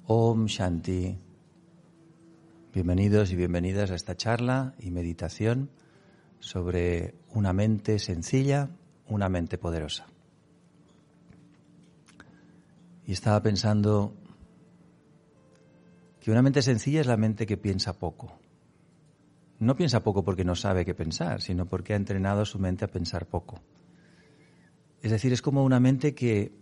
Om Shanti. Bienvenidos y bienvenidas a esta charla y meditación sobre una mente sencilla, una mente poderosa. Y estaba pensando que una mente sencilla es la mente que piensa poco. No piensa poco porque no sabe qué pensar, sino porque ha entrenado su mente a pensar poco. Es decir, es como una mente que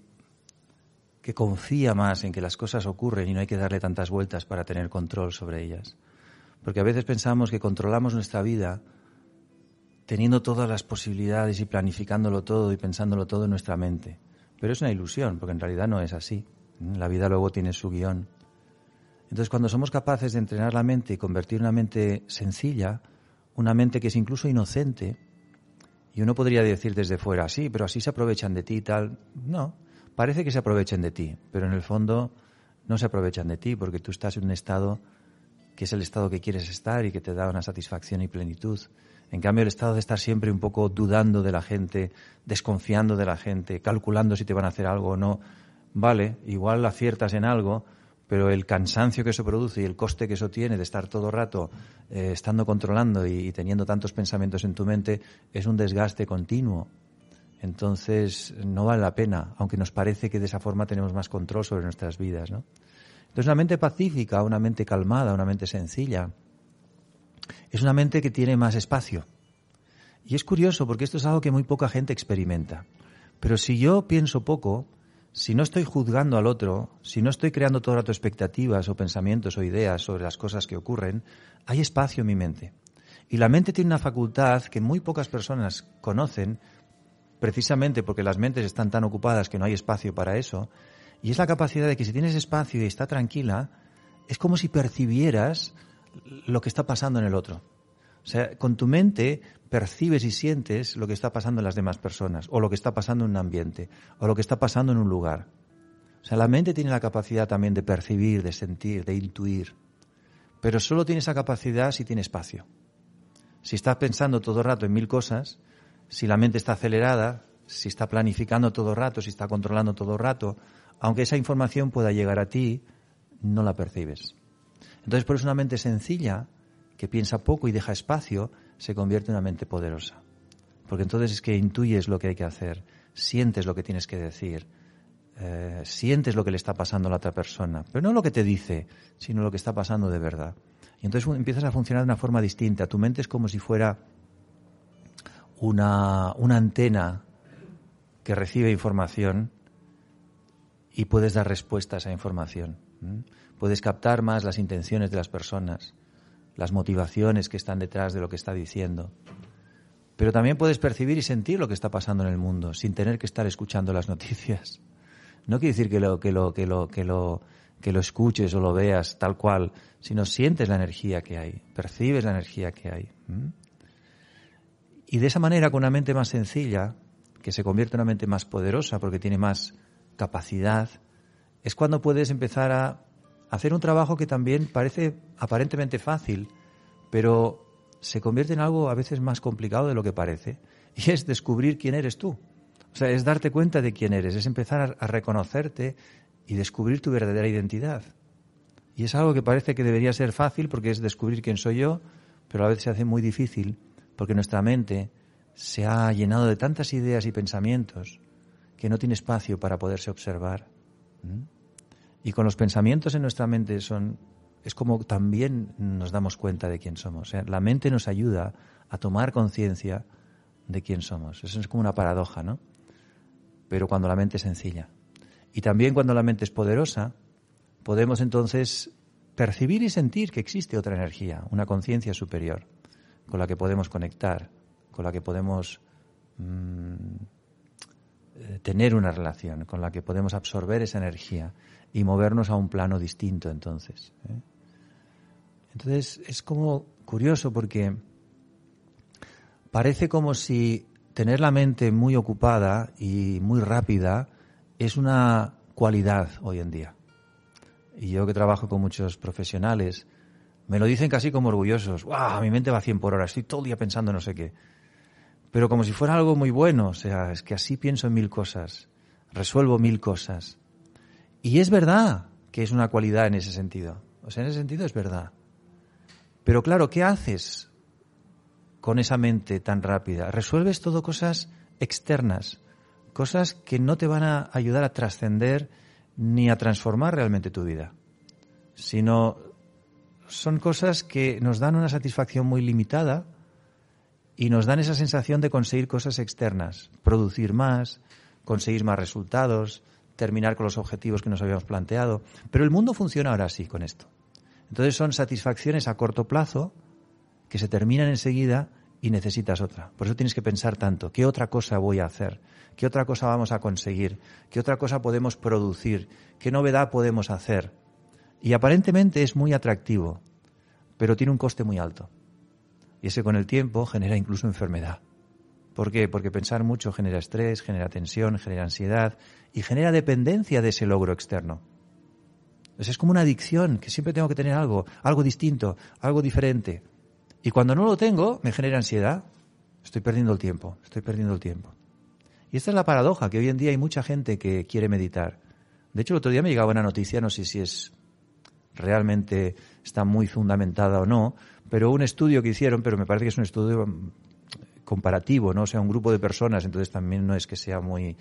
confía más en que las cosas ocurren y no hay que darle tantas vueltas para tener control sobre ellas. Porque a veces pensamos que controlamos nuestra vida teniendo todas las posibilidades y planificándolo todo y pensándolo todo en nuestra mente. Pero es una ilusión, porque en realidad no es así. La vida luego tiene su guión. Entonces, cuando somos capaces de entrenar la mente y convertir una mente sencilla, una mente que es incluso inocente, y uno podría decir desde fuera, sí, pero así se aprovechan de ti y tal. No. Parece que se aprovechen de ti, pero en el fondo no se aprovechan de ti porque tú estás en un estado que es el estado que quieres estar y que te da una satisfacción y plenitud. En cambio, el estado de estar siempre un poco dudando de la gente, desconfiando de la gente, calculando si te van a hacer algo o no, vale, igual aciertas en algo, pero el cansancio que eso produce y el coste que eso tiene de estar todo el rato estando controlando y teniendo tantos pensamientos en tu mente es un desgaste continuo. Entonces, no vale la pena, aunque nos parece que de esa forma tenemos más control sobre nuestras vidas, ¿no? Entonces, una mente pacífica, una mente calmada, una mente sencilla, es una mente que tiene más espacio. Y es curioso porque esto es algo que muy poca gente experimenta. Pero si yo pienso poco, si no estoy juzgando al otro, si no estoy creando todo el rato expectativas o pensamientos o ideas sobre las cosas que ocurren, hay espacio en mi mente. Y la mente tiene una facultad que muy pocas personas conocen, precisamente porque las mentes están tan ocupadas que no hay espacio para eso, y es la capacidad de que si tienes espacio y está tranquila, es como si percibieras lo que está pasando en el otro. O sea, con tu mente percibes y sientes lo que está pasando en las demás personas, o lo que está pasando en un ambiente, o lo que está pasando en un lugar. O sea, la mente tiene la capacidad también de percibir, de sentir, de intuir, pero solo tiene esa capacidad si tiene espacio. Si estás pensando todo el rato en 1000 cosas, si la mente está acelerada, si está planificando todo el rato, si está controlando todo el rato, aunque esa información pueda llegar a ti, no la percibes. Entonces, por eso una mente sencilla, que piensa poco y deja espacio, se convierte en una mente poderosa. Porque entonces es que intuyes lo que hay que hacer, sientes lo que tienes que decir, sientes lo que le está pasando a la otra persona, pero no lo que te dice, sino lo que está pasando de verdad. Y entonces empiezas a funcionar de una forma distinta. Tu mente es como si fuera una antena que recibe información y puedes dar respuesta a esa información. Puedes captar más las intenciones de las personas, las motivaciones que están detrás de lo que está diciendo. Pero también puedes percibir y sentir lo que está pasando en el mundo sin tener que estar escuchando las noticias. No quiere decir que lo escuches o lo veas tal cual, sino sientes la energía que hay, percibes la energía que hay. Y de esa manera, con una mente más sencilla, que se convierte en una mente más poderosa porque tiene más capacidad, es cuando puedes empezar a hacer un trabajo que también parece aparentemente fácil, pero se convierte en algo a veces más complicado de lo que parece, y es descubrir quién eres tú. O sea, es darte cuenta de quién eres, es empezar a reconocerte y descubrir tu verdadera identidad. Y es algo que parece que debería ser fácil porque es descubrir quién soy yo, pero a veces se hace muy difícil porque nuestra mente se ha llenado de tantas ideas y pensamientos que no tiene espacio para poderse observar. Y con los pensamientos en nuestra mente es como también nos damos cuenta de quién somos. O sea, la mente nos ayuda a tomar conciencia de quién somos. Eso es como una paradoja, ¿no? Pero cuando la mente es sencilla. Y también cuando la mente es poderosa, podemos entonces percibir y sentir que existe otra energía, una conciencia superior, con la que podemos conectar, con la que podemos tener una relación, con la que podemos absorber esa energía y movernos a un plano distinto entonces. Entonces es como curioso porque parece como si tener la mente muy ocupada y muy rápida es una cualidad hoy en día. Y yo que trabajo con muchos profesionales, me lo dicen casi como orgullosos. ¡Guau! Mi mente va a 100 por hora, estoy todo el día pensando no sé qué. Pero como si fuera algo muy bueno, o sea, es que así pienso en 1000 cosas, resuelvo 1000 cosas. Y es verdad, que es una cualidad en ese sentido. O sea, en ese sentido es verdad. Pero claro, ¿qué haces con esa mente tan rápida? Resuelves todo cosas externas, cosas que no te van a ayudar a trascender ni a transformar realmente tu vida, sino son cosas que nos dan una satisfacción muy limitada y nos dan esa sensación de conseguir cosas externas, producir más, conseguir más resultados, terminar con los objetivos que nos habíamos planteado. Pero el mundo funciona ahora así con esto. Entonces son satisfacciones a corto plazo que se terminan enseguida y necesitas otra. Por eso tienes que pensar tanto. ¿Qué otra cosa voy a hacer? ¿Qué otra cosa vamos a conseguir? ¿Qué otra cosa podemos producir? ¿Qué novedad podemos hacer? Y aparentemente es muy atractivo, pero tiene un coste muy alto. Y ese con el tiempo genera incluso enfermedad. ¿Por qué? Porque pensar mucho genera estrés, genera tensión, genera ansiedad y genera dependencia de ese logro externo. Entonces es como una adicción, que siempre tengo que tener algo distinto, algo diferente. Y cuando no lo tengo, me genera ansiedad. Estoy perdiendo el tiempo. Y esta es la paradoja, que hoy en día hay mucha gente que quiere meditar. De hecho, el otro día me llegaba una noticia, no sé si es realmente está muy fundamentada o no, pero un estudio que hicieron, pero me parece que es un estudio comparativo, ¿no? O sea, un grupo de personas, entonces también no es que sea muy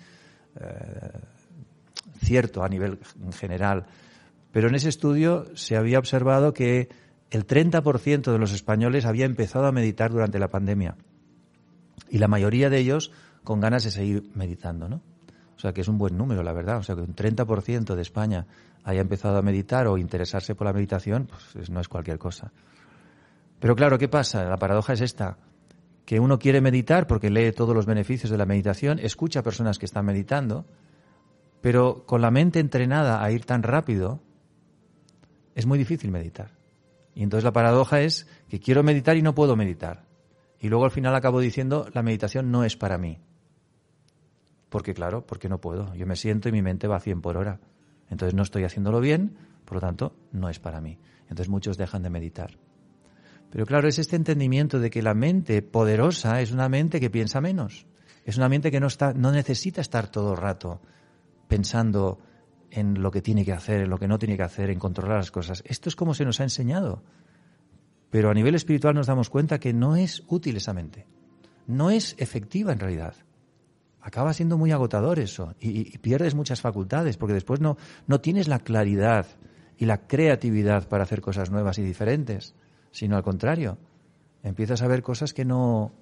cierto a nivel general. Pero en ese estudio se había observado que el 30% de los españoles había empezado a meditar durante la pandemia. Y la mayoría de ellos con ganas de seguir meditando, ¿no? O sea, que es un buen número, la verdad. O sea, que un 30% de España haya empezado a meditar o interesarse por la meditación, pues no es cualquier cosa. Pero claro, ¿qué pasa? La paradoja es esta, que uno quiere meditar porque lee todos los beneficios de la meditación, escucha a personas que están meditando, pero con la mente entrenada a ir tan rápido, es muy difícil meditar. Y entonces la paradoja es que quiero meditar y no puedo meditar. Y luego al final acabo diciendo, la meditación no es para mí. Porque claro, porque no puedo. Yo me siento y mi mente va a 100 por hora. Entonces no estoy haciéndolo bien, por lo tanto, no es para mí. Entonces muchos dejan de meditar. Pero claro, es este entendimiento de que la mente poderosa es una mente que piensa menos. Es una mente que no necesita estar todo el rato pensando en lo que tiene que hacer, en lo que no tiene que hacer, en controlar las cosas. Esto es como se nos ha enseñado. Pero a nivel espiritual nos damos cuenta que no es útil esa mente. No es efectiva en realidad. Acaba siendo muy agotador eso y pierdes muchas facultades porque después no tienes la claridad y la creatividad para hacer cosas nuevas y diferentes, sino al contrario, empiezas a ver cosas que no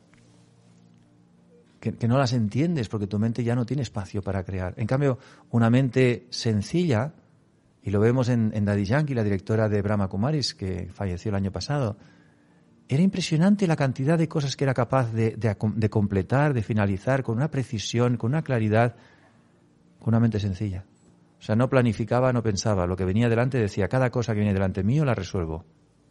las entiendes porque tu mente ya no tiene espacio para crear. En cambio, una mente sencilla, y lo vemos en Daddy Yankee, la directora de Brahma Kumaris, que falleció el año pasado, era impresionante la cantidad de cosas que era capaz de completar, de finalizar, con una precisión, con una claridad, con una mente sencilla. O sea, no planificaba, no pensaba. Lo que venía delante decía, cada cosa que viene delante mío la resuelvo.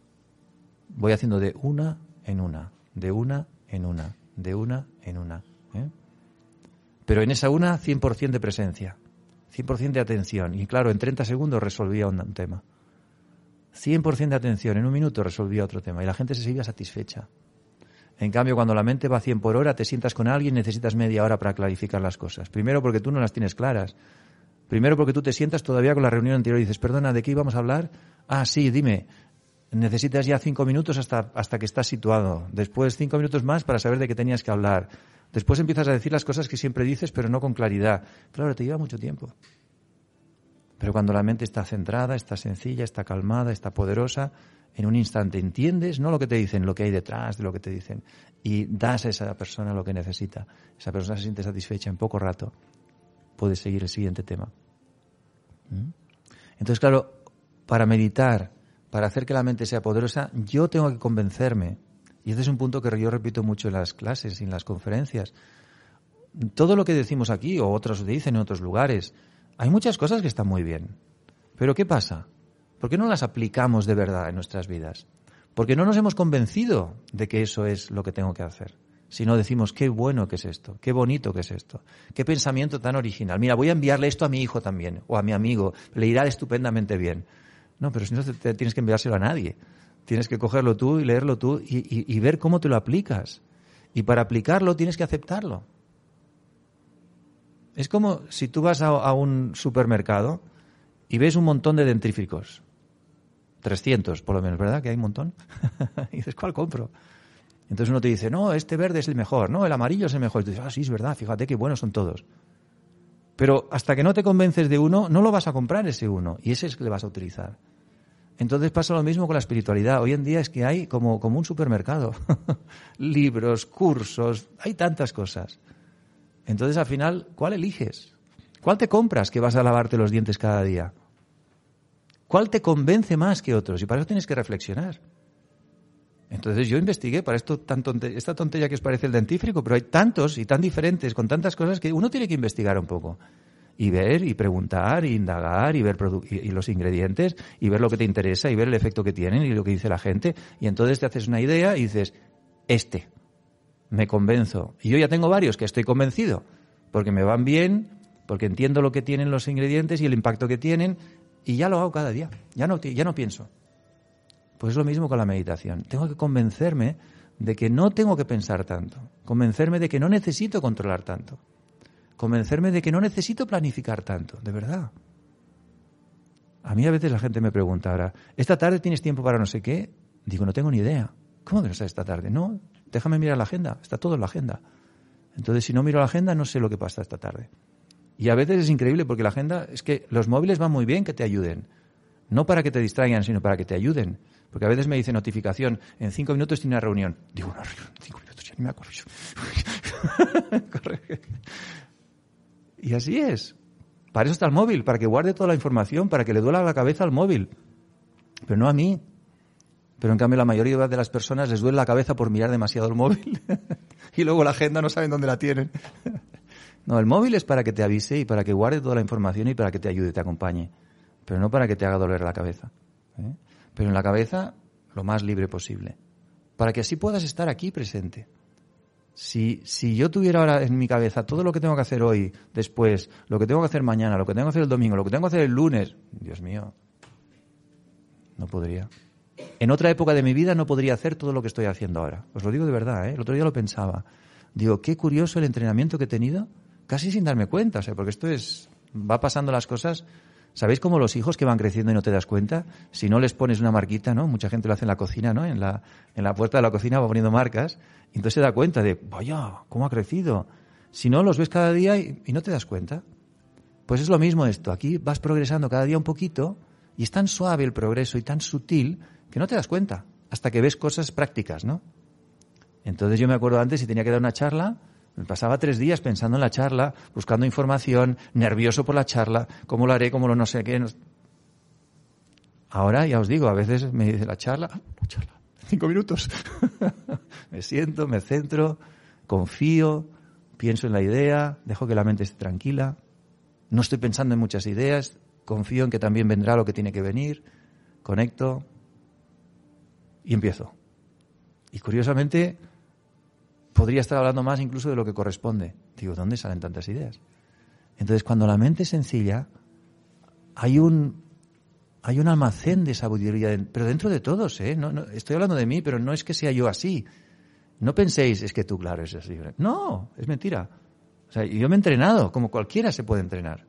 Voy haciendo de una en una, de una en una, de una en una. Pero en esa una, 100% de presencia, 100% de atención. Y claro, en 30 segundos resolvía un tema. 100% de atención, en un minuto resolvía otro tema y la gente se seguía satisfecha. En cambio, cuando la mente va a 100 por hora, te sientas con alguien y necesitas media hora para clarificar las cosas. Primero porque tú no las tienes claras. Primero porque tú te sientas todavía con la reunión anterior y dices, perdona, ¿de qué íbamos a hablar? Ah, sí, dime. Necesitas ya 5 minutos hasta que estás situado. Después 5 minutos más para saber de qué tenías que hablar. Después empiezas a decir las cosas que siempre dices, pero no con claridad. Claro, te lleva mucho tiempo. Pero cuando la mente está centrada, está sencilla, está calmada, está poderosa, en un instante entiendes no lo que te dicen, lo que hay detrás de lo que te dicen, y das a esa persona lo que necesita. Esa persona se siente satisfecha en poco rato. Puedes seguir el siguiente tema. Entonces, claro, para meditar, para hacer que la mente sea poderosa, yo tengo que convencerme. Y este es un punto que yo repito mucho en las clases y en las conferencias. Todo lo que decimos aquí, o otros dicen en otros lugares, hay muchas cosas que están muy bien. Pero ¿qué pasa? ¿Por qué no las aplicamos de verdad en nuestras vidas? Porque no nos hemos convencido de que eso es lo que tengo que hacer. Si no decimos, qué bueno que es esto, qué bonito que es esto, qué pensamiento tan original. Mira, voy a enviarle esto a mi hijo también, o a mi amigo, le irá estupendamente bien. No, pero si no tienes que enviárselo a nadie. Tienes que cogerlo tú y leerlo tú y ver cómo te lo aplicas. Y para aplicarlo tienes que aceptarlo. Es como si tú vas a un supermercado y ves un montón de dentífricos. 300 por lo menos, ¿verdad? Que hay un montón. Y dices, ¿cuál compro? Entonces uno te dice, no, este verde es el mejor, no, el amarillo es el mejor. Y tú dices, sí, es verdad, fíjate qué buenos son todos. Pero hasta que no te convences de uno, no lo vas a comprar ese uno, y ese es el que le vas a utilizar. Entonces pasa lo mismo con la espiritualidad. Hoy en día es que hay como un supermercado. Libros, cursos, hay tantas cosas. Entonces al final, ¿cuál eliges? ¿Cuál te compras que vas a lavarte los dientes cada día? ¿Cuál te convence más que otros? Y para eso tienes que reflexionar. Entonces yo investigué para esto esta tontería que os parece el dentífrico, pero hay tantos y tan diferentes, con tantas cosas que uno tiene que investigar un poco. Y ver, y preguntar, y indagar, y ver y los ingredientes, y ver lo que te interesa, y ver el efecto que tienen, y lo que dice la gente. Y entonces te haces una idea y dices, me convenzo. Y yo ya tengo varios que estoy convencido, porque me van bien, porque entiendo lo que tienen los ingredientes y el impacto que tienen, y ya lo hago cada día. Ya no pienso. Pues es lo mismo con la meditación. Tengo que convencerme de que no tengo que pensar tanto. Convencerme de que no necesito controlar tanto. Convencerme de que no necesito planificar tanto, de verdad. A mí a veces la gente me pregunta ahora, ¿esta tarde tienes tiempo para no sé qué? Digo, no tengo ni idea. ¿Cómo que no sabes esta tarde? No, déjame mirar la agenda, está todo en la agenda. Entonces, si no miro la agenda, no sé lo que pasa esta tarde. Y a veces es increíble porque la agenda, es que los móviles van muy bien que te ayuden. No para que te distraigan, sino para que te ayuden. Porque a veces me dice notificación, en 5 minutos tiene una reunión. Digo, una reunión, en 5 minutos, ya ni me acuerdo. Y así es. Para eso está el móvil, para que guarde toda la información, para que le duela la cabeza al móvil. Pero no a mí. Pero en cambio la mayoría de las personas les duele la cabeza por mirar demasiado el móvil. Y luego la agenda no saben dónde la tienen. No, el móvil es para que te avise y para que guarde toda la información y para que te ayude, te acompañe. Pero no para que te haga doler la cabeza. Pero en la cabeza lo más libre posible. Para que así puedas estar aquí presente. Si yo tuviera ahora en mi cabeza todo lo que tengo que hacer hoy, después, lo que tengo que hacer mañana, lo que tengo que hacer el domingo, lo que tengo que hacer el lunes, Dios mío, no podría. En otra época de mi vida no podría hacer todo lo que estoy haciendo ahora. Os lo digo de verdad, ¿eh? El otro día lo pensaba. Digo, qué curioso el entrenamiento que he tenido, casi sin darme cuenta, o sea, porque va pasando las cosas. ¿Sabéis cómo los hijos que van creciendo y no te das cuenta? Si no les pones una marquita, ¿no? Mucha gente lo hace en la cocina, ¿no? En la puerta de la cocina va poniendo marcas y entonces se da cuenta de, vaya, ¿cómo ha crecido? Si no, los ves cada día y no te das cuenta. Pues es lo mismo esto. Aquí vas progresando cada día un poquito y es tan suave el progreso y tan sutil que no te das cuenta hasta que ves cosas prácticas, ¿no? Entonces yo me acuerdo antes, si tenía que dar una charla, me pasaba 3 días pensando en la charla, buscando información, nervioso por la charla, cómo lo haré, cómo lo no sé qué. Ahora, ya os digo, a veces me dice la charla, 5 minutos. Me siento, me centro, confío, pienso en la idea, dejo que la mente esté tranquila. No estoy pensando en muchas ideas, confío en que también vendrá lo que tiene que venir, conecto y empiezo. Y curiosamente podría estar hablando más incluso de lo que corresponde. Digo, ¿dónde salen tantas ideas? Entonces, cuando la mente es sencilla, hay un almacén de sabiduría, pero dentro de todos, ¿eh? No, estoy hablando de mí, pero no es que sea yo así. No penséis, es que tú, claro, es así. No, es mentira. O sea, yo me he entrenado, como cualquiera se puede entrenar.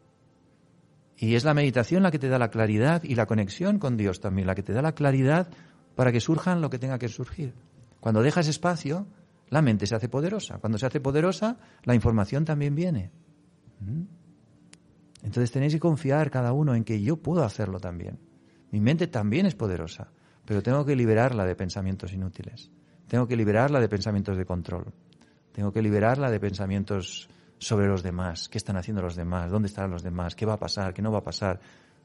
Y es la meditación la que te da la claridad y la conexión con Dios también, la que te da la claridad para que surjan lo que tenga que surgir. Cuando dejas espacio, la mente se hace poderosa. Cuando se hace poderosa, la información también viene. Entonces tenéis que confiar cada uno en que yo puedo hacerlo también. Mi mente también es poderosa, pero tengo que liberarla de pensamientos inútiles. Tengo que liberarla de pensamientos de control. Tengo que liberarla de pensamientos sobre los demás. ¿Qué están haciendo los demás? ¿Dónde estarán los demás? ¿Qué va a pasar? ¿Qué no va a pasar?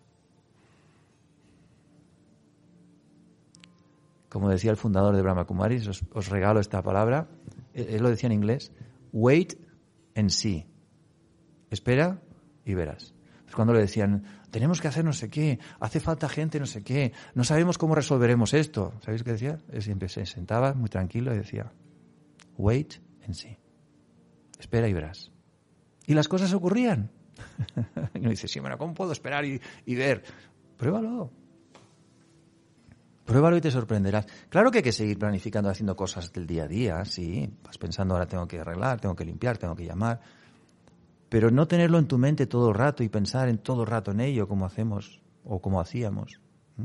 Como decía el fundador de Brahma Kumaris, os regalo esta palabra. Él lo decía en inglés. Wait and see. Espera y verás. Es cuando le decían, tenemos que hacer no sé qué, hace falta gente no sé qué, no sabemos cómo resolveremos esto. ¿Sabéis qué decía? Él siempre se sentaba muy tranquilo y decía, wait and see. Espera y verás. Y las cosas ocurrían. Y uno dice, sí, bueno, ¿cómo puedo esperar y ver? Pruébalo. Pruébalo y te sorprenderás. Claro que hay que seguir planificando, haciendo cosas del día a día, sí. Vas pensando, ahora tengo que arreglar, tengo que limpiar, tengo que llamar. Pero no tenerlo en tu mente todo el rato y pensar en todo el rato en ello, como hacemos o como hacíamos.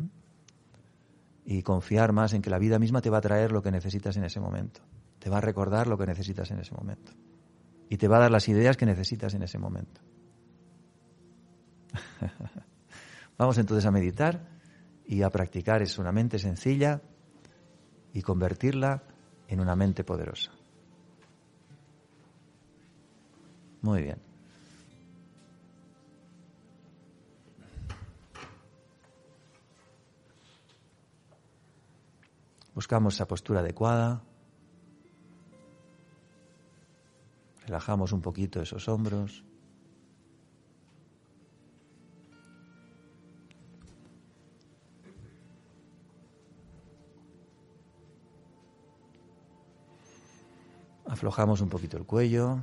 Y confiar más en que la vida misma te va a traer lo que necesitas en ese momento. Te va a recordar lo que necesitas en ese momento. Y te va a dar las ideas que necesitas en ese momento. Vamos entonces a meditar y a practicar es una mente sencilla y convertirla en una mente poderosa. Muy bien. Buscamos esa postura adecuada. Relajamos un poquito esos hombros. Aflojamos un poquito el cuello.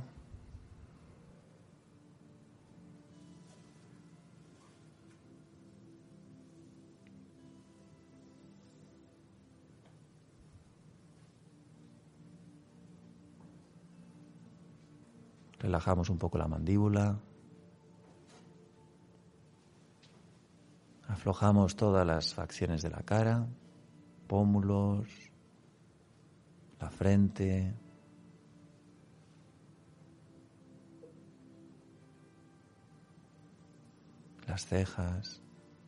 Relajamos un poco la mandíbula. Aflojamos todas las facciones de la cara, pómulos, la frente, las cejas.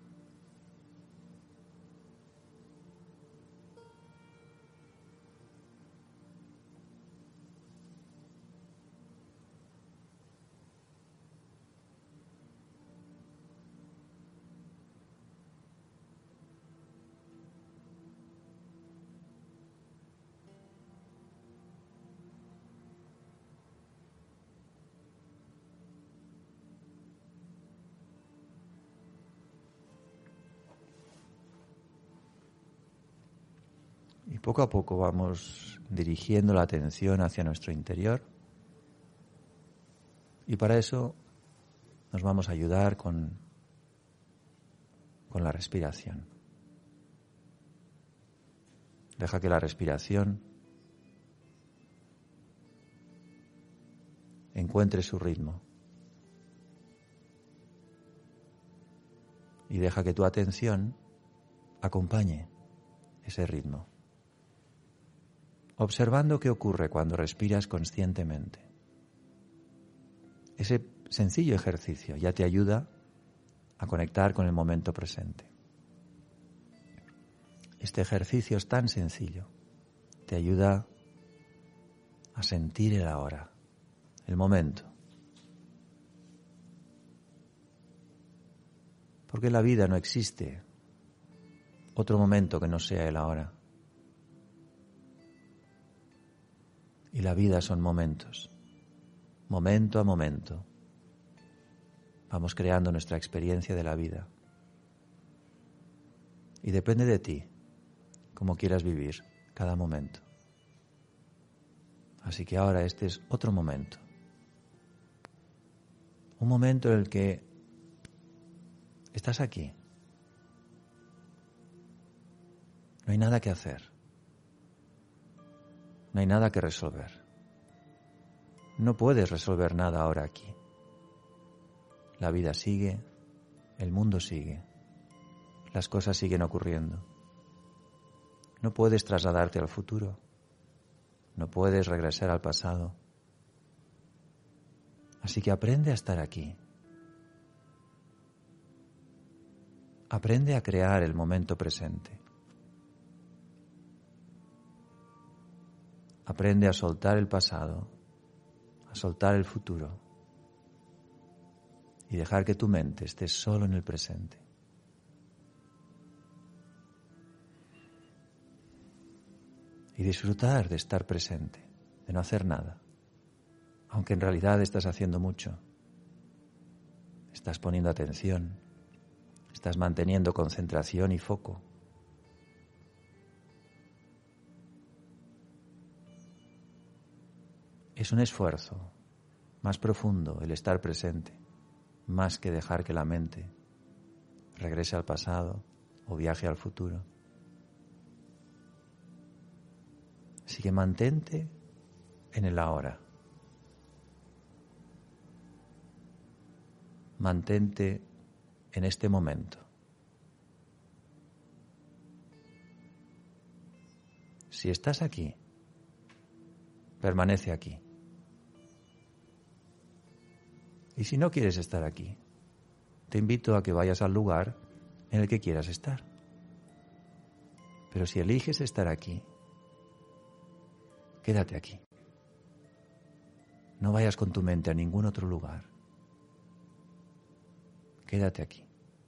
Y poco a poco vamos dirigiendo la atención hacia nuestro interior. Y para eso nos vamos a ayudar con la respiración. Deja que la respiración encuentre su ritmo. Y deja que tu atención acompañe ese ritmo. Observando qué ocurre cuando respiras conscientemente. Ese sencillo ejercicio ya te ayuda a conectar con el momento presente. Este ejercicio es tan sencillo, te ayuda a sentir el ahora, el momento. Porque en la vida no existe otro momento que no sea el ahora. Y la vida son momentos, momento a momento. Vamos creando nuestra experiencia de la vida. Y depende de ti, cómo quieras vivir cada momento. Así que ahora este es otro momento. Un momento en el que estás aquí. No hay nada que hacer. No hay nada que resolver. No puedes resolver nada ahora aquí. La vida sigue, el mundo sigue, las cosas siguen ocurriendo. No puedes trasladarte al futuro, no puedes regresar al pasado. Así que aprende a estar aquí. Aprende a crear el momento presente. Aprende a soltar el pasado, a soltar el futuro y dejar que tu mente esté solo en el presente. Y disfrutar de estar presente, de no hacer nada, aunque en realidad estás haciendo mucho. Estás poniendo atención, estás manteniendo concentración y foco. Es un esfuerzo más profundo el estar presente, más que dejar que la mente regrese al pasado o viaje al futuro. Así que mantente en el ahora. mantente en este momento. Si estás aquí, permanece aquí. Y si no quieres estar aquí, te invito a que vayas al lugar en el que quieras estar. Pero si eliges estar aquí, quédate aquí. No vayas con tu mente a ningún otro lugar. Quédate aquí.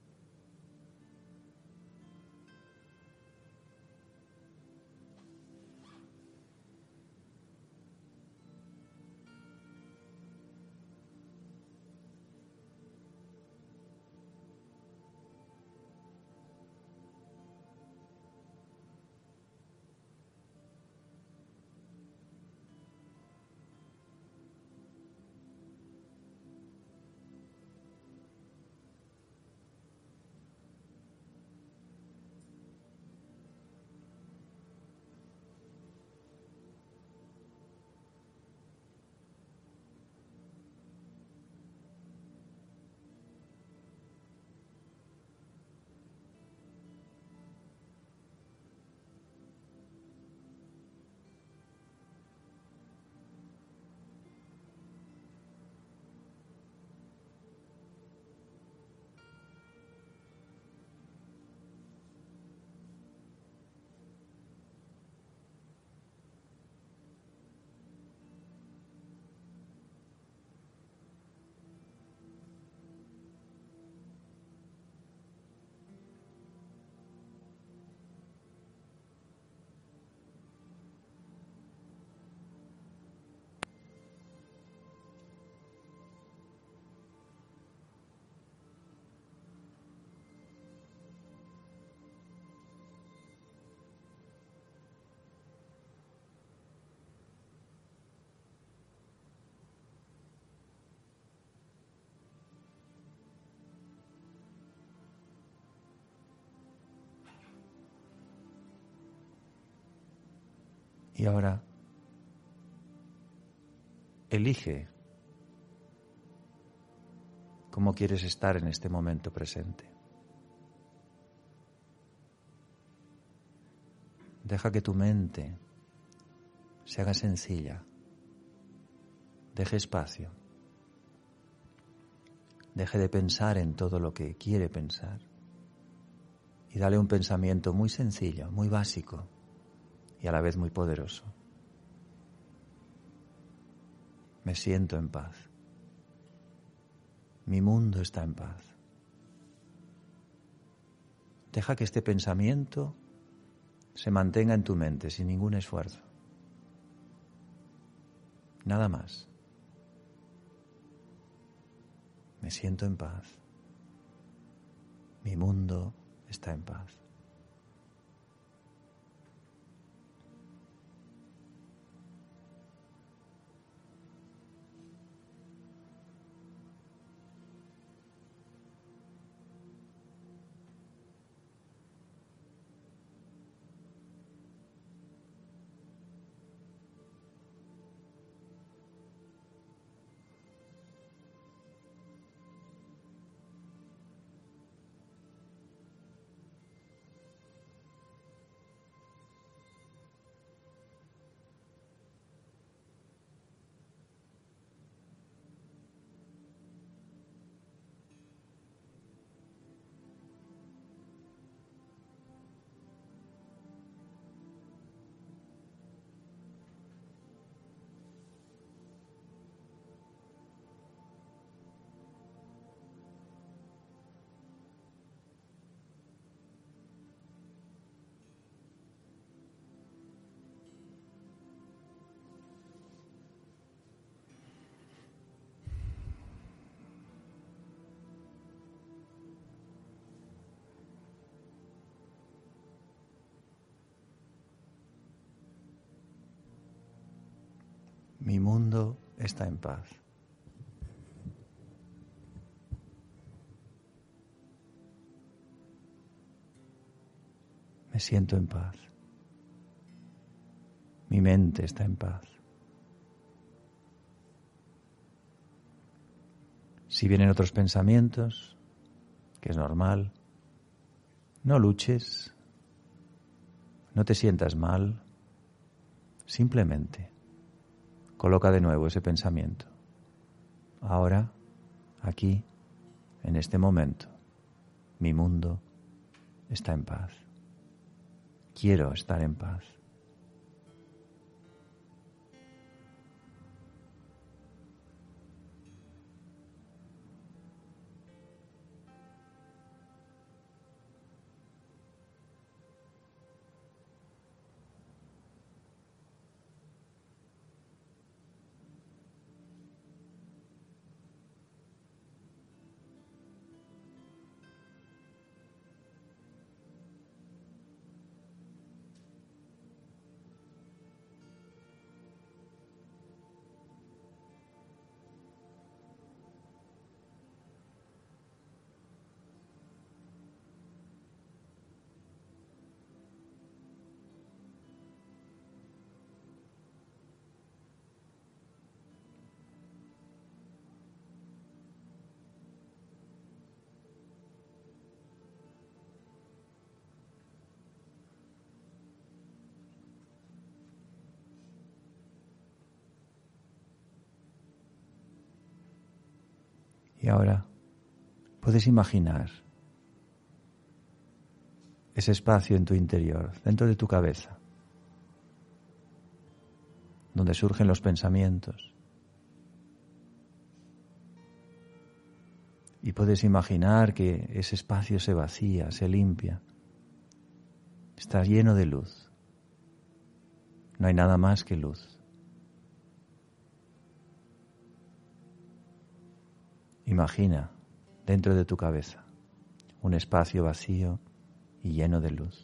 Y ahora, elige cómo quieres estar en este momento presente. Deja que tu mente se haga sencilla. Deje espacio. Deje de pensar en todo lo que quiere pensar. Y dale un pensamiento muy sencillo, muy básico y a la vez muy poderoso. Me siento en paz. Mi mundo está en paz. Deja que este pensamiento se mantenga en tu mente sin ningún esfuerzo. Nada más. Me siento en paz. Mi mundo está en paz. Mi mundo está en paz. Me siento en paz. Mi mente está en paz. Si vienen otros pensamientos, que es normal, no luches, no te sientas mal, simplemente coloca de nuevo ese pensamiento. Ahora, aquí, en este momento, mi mundo está en paz. Quiero estar en paz. Y ahora puedes imaginar ese espacio en tu interior, dentro de tu cabeza, donde surgen los pensamientos. Y puedes imaginar que ese espacio se vacía, se limpia, está lleno de luz. No hay nada más que luz. Imagina dentro de tu cabeza un espacio vacío y lleno de luz.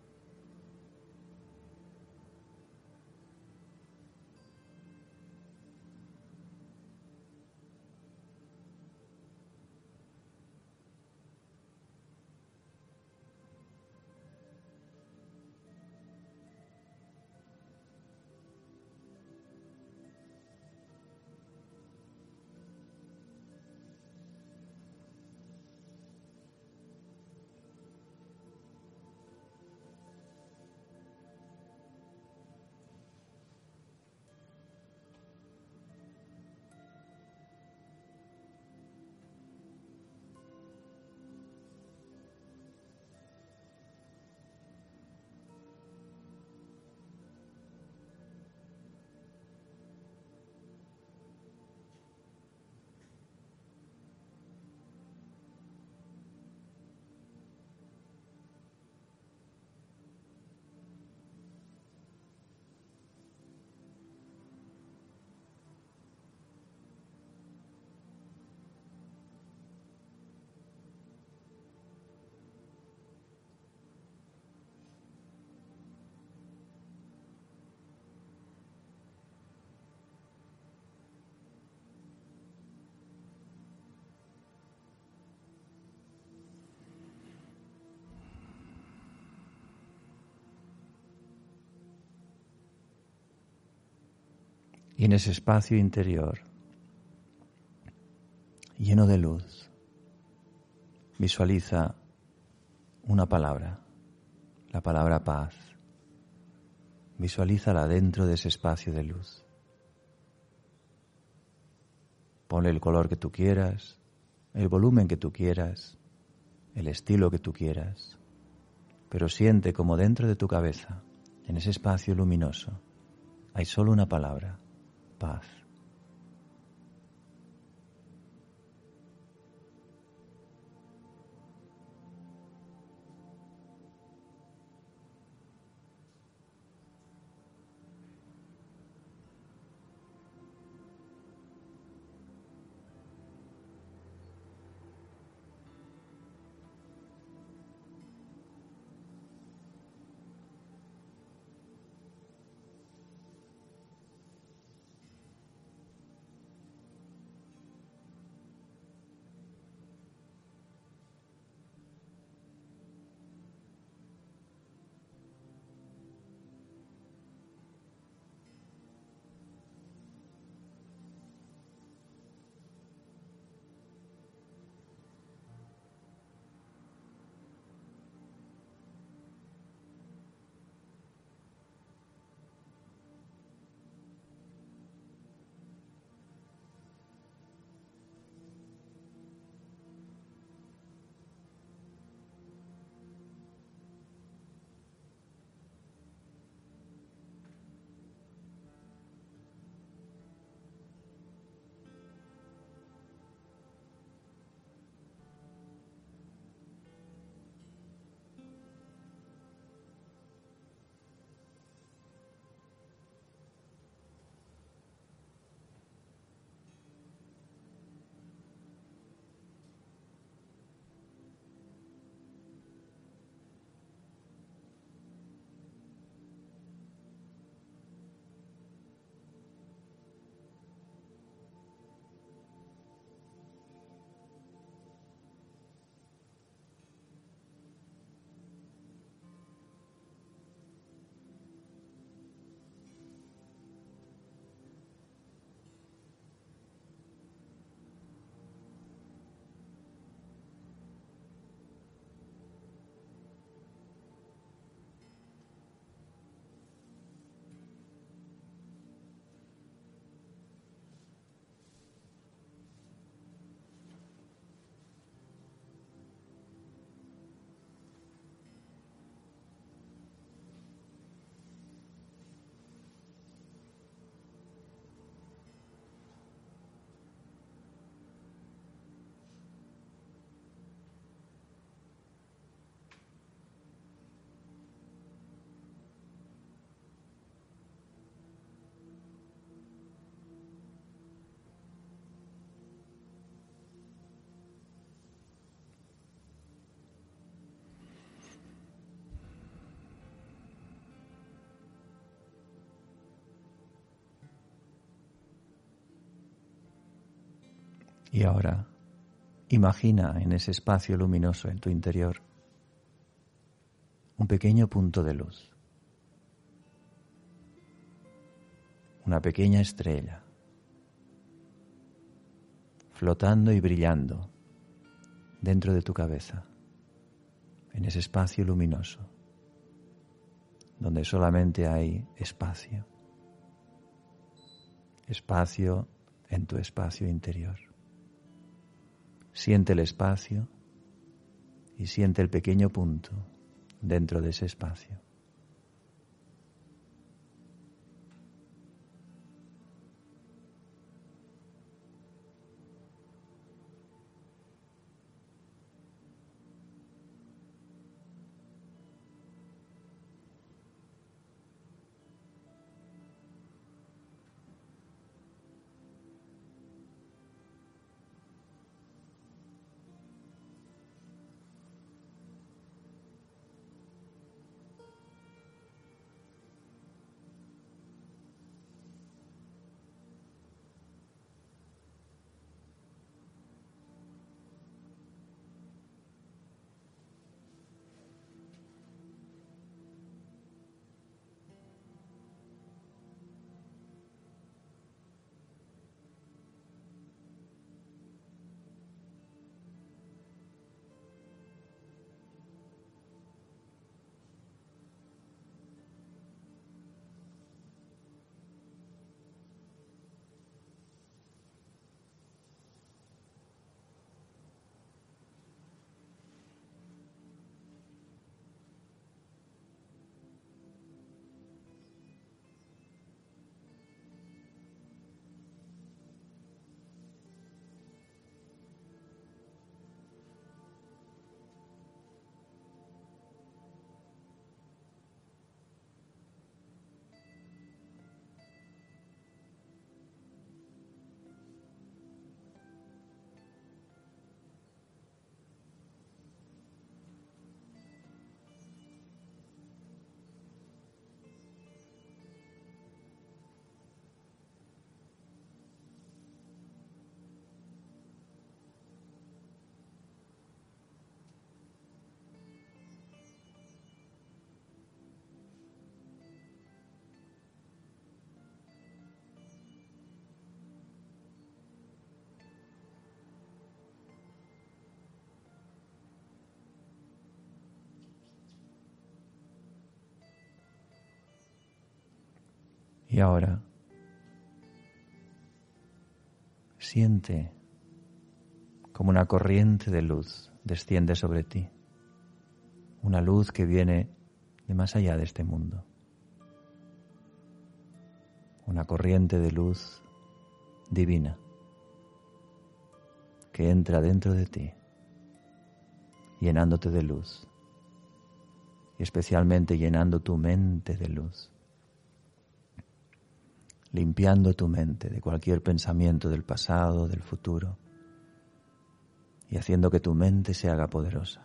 Y en ese espacio interior, lleno de luz, visualiza una palabra, la palabra paz. Visualízala dentro de ese espacio de luz. Ponle el color que tú quieras, el volumen que tú quieras, el estilo que tú quieras, pero siente como dentro de tu cabeza, en ese espacio luminoso, hay solo una palabra: paz. Y ahora, imagina en ese espacio luminoso en tu interior un pequeño punto de luz, una pequeña estrella, flotando y brillando dentro de tu cabeza, en ese espacio luminoso, donde solamente hay espacio, espacio en tu espacio interior. Siente el espacio y siente el pequeño punto dentro de ese espacio. Y ahora, siente como una corriente de luz desciende sobre ti, una luz que viene de más allá de este mundo, una corriente de luz divina que entra dentro de ti, llenándote de luz y especialmente llenando tu mente de luz, limpiando tu mente de cualquier pensamiento del pasado, del futuro, y haciendo que tu mente se haga poderosa.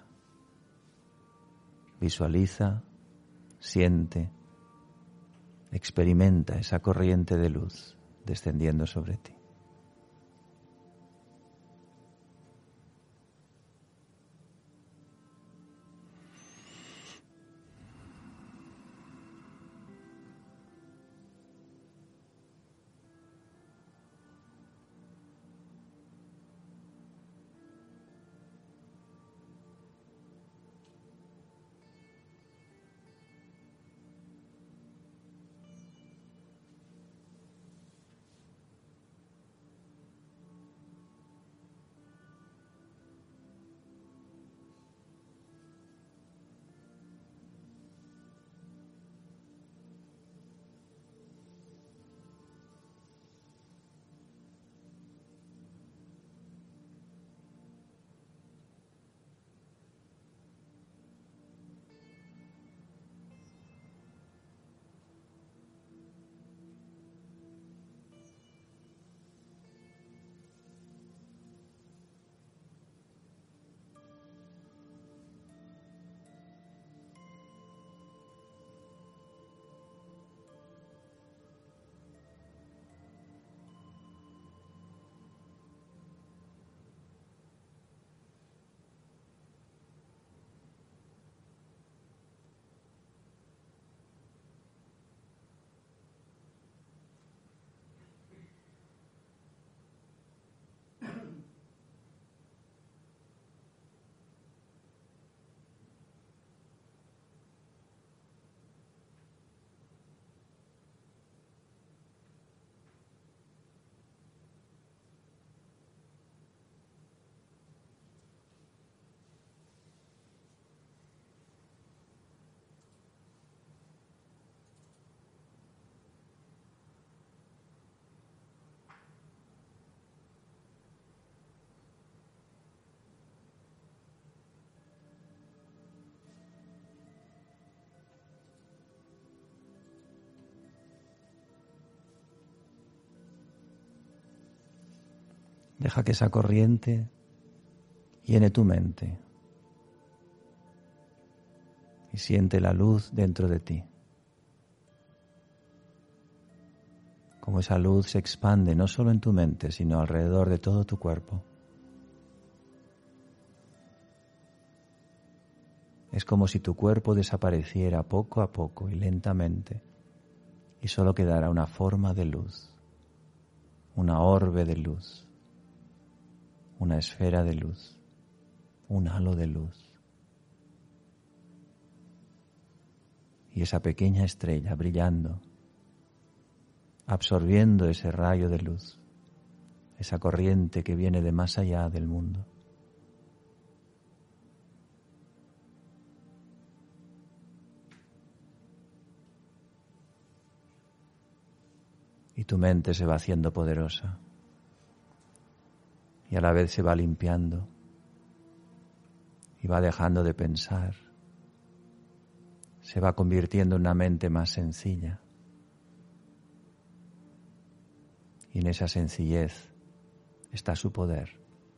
Visualiza, siente, experimenta esa corriente de luz descendiendo sobre ti. Deja que esa corriente llene tu mente y siente la luz dentro de ti. Como esa luz se expande no solo en tu mente, sino alrededor de todo tu cuerpo. Es como si tu cuerpo desapareciera poco a poco y lentamente y solo quedara una forma de luz, una orbe de luz, una esfera de luz, un halo de luz. Y esa pequeña estrella brillando, absorbiendo ese rayo de luz, esa corriente que viene de más allá del mundo. Y tu mente se va haciendo poderosa y a la vez se va limpiando y va dejando de pensar. Se va convirtiendo en una mente más sencilla. Y en esa sencillez está su poder.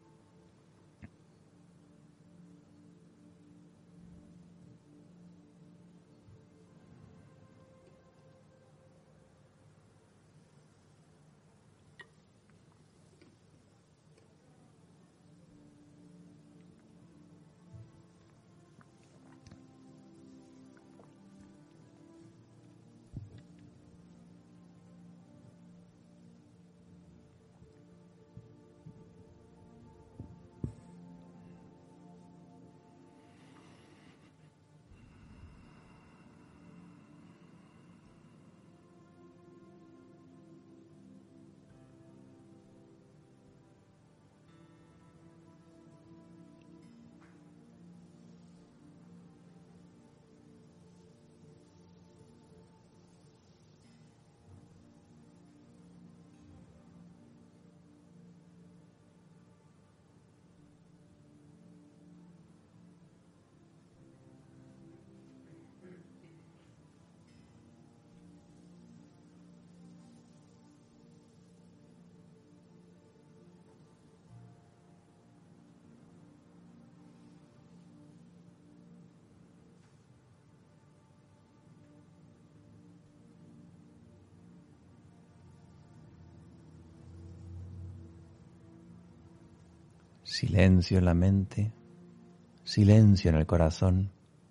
Silencio en la mente, silencio en el corazón,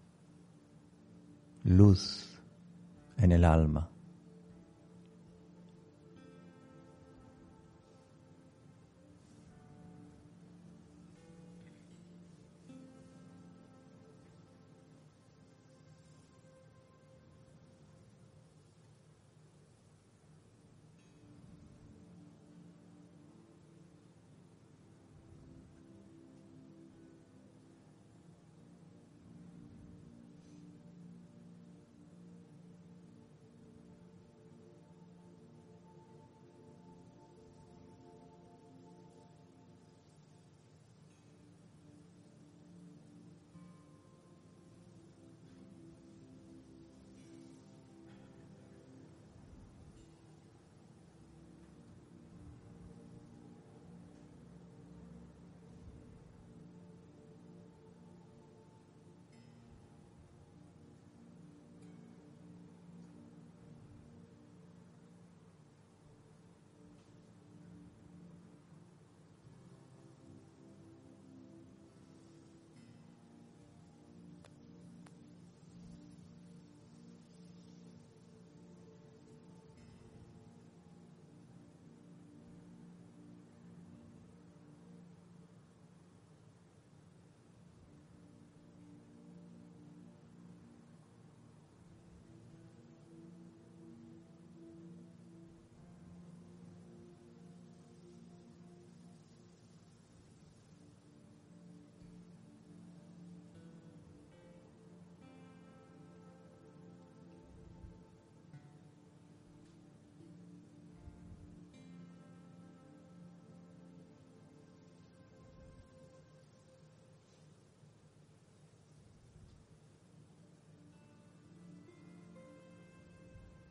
luz en el alma.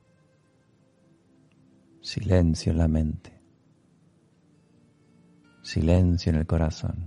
Silencio en la mente, silencio en el corazón.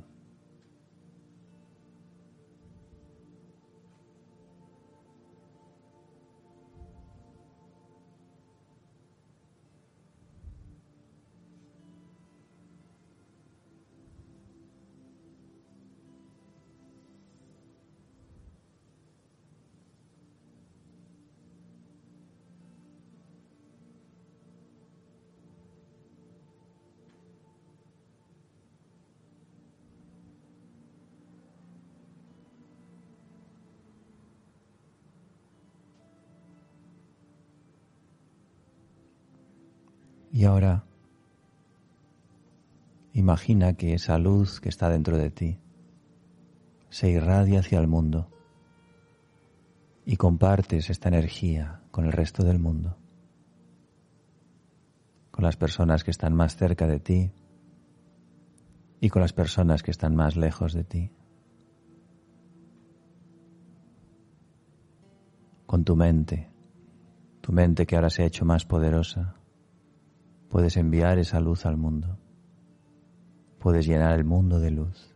Y ahora imagina que esa luz que está dentro de ti se irradia hacia el mundo y compartes esta energía con el resto del mundo, con las personas que están más cerca de ti y con las personas que están más lejos de ti. Con tu mente que ahora se ha hecho más poderosa, puedes enviar esa luz al mundo. Puedes llenar el mundo de luz.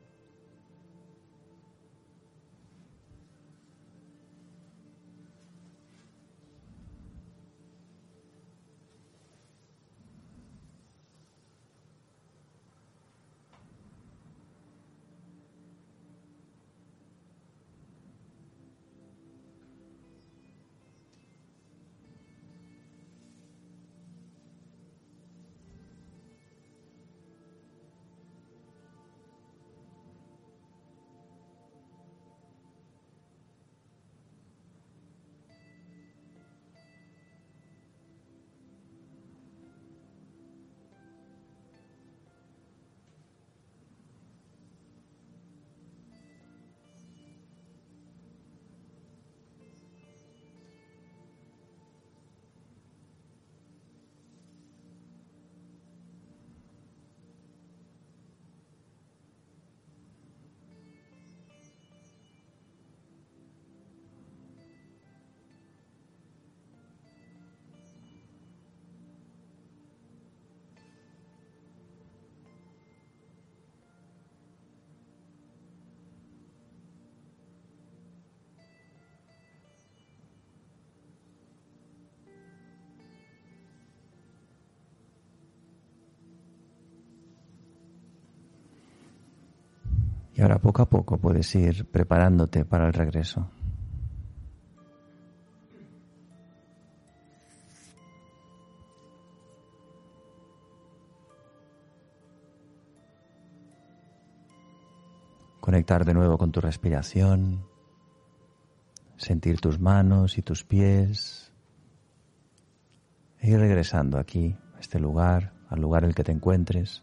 Y ahora poco a poco puedes ir preparándote para el regreso. Conectar de nuevo con tu respiración, sentir tus manos y tus pies, e ir regresando aquí, a este lugar, al lugar en el que te encuentres.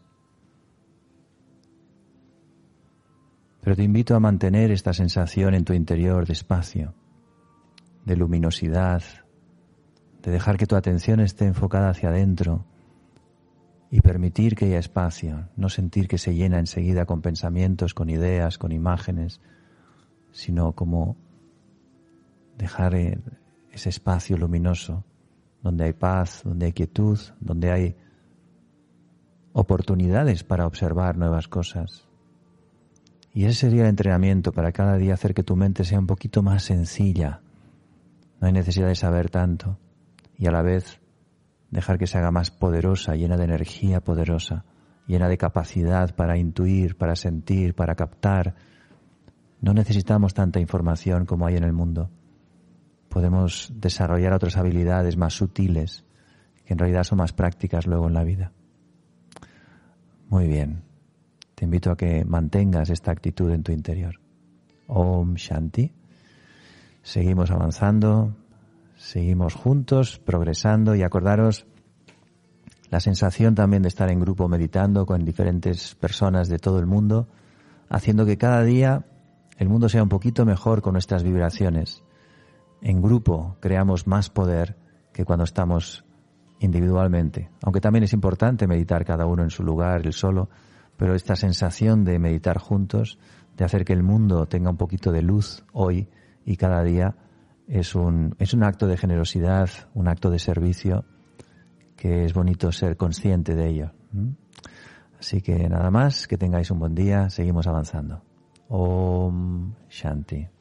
Pero te invito a mantener esta sensación en tu interior de espacio, de luminosidad, de dejar que tu atención esté enfocada hacia adentro y permitir que haya espacio, no sentir que se llena enseguida con pensamientos, con ideas, con imágenes, sino como dejar ese espacio luminoso donde hay paz, donde hay quietud, donde hay oportunidades para observar nuevas cosas. Y ese sería el entrenamiento para cada día hacer que tu mente sea un poquito más sencilla. No hay necesidad de saber tanto y a la vez dejar que se haga más poderosa, llena de energía poderosa, llena de capacidad para intuir, para sentir, para captar. No necesitamos tanta información como hay en el mundo. Podemos desarrollar otras habilidades más sutiles que en realidad son más prácticas luego en la vida. Muy bien. Te invito a que mantengas esta actitud en tu interior. Om Shanti. Seguimos avanzando, seguimos juntos, progresando y acordaros la sensación también de estar en grupo meditando con diferentes personas de todo el mundo, haciendo que cada día el mundo sea un poquito mejor con nuestras vibraciones. En grupo creamos más poder que cuando estamos individualmente, aunque también es importante meditar cada uno en su lugar, el solo, pero esta sensación de meditar juntos, de hacer que el mundo tenga un poquito de luz hoy y cada día, es un acto de generosidad, un acto de servicio, que es bonito ser consciente de ello. Así que nada más, que tengáis un buen día, seguimos avanzando. Om Shanti.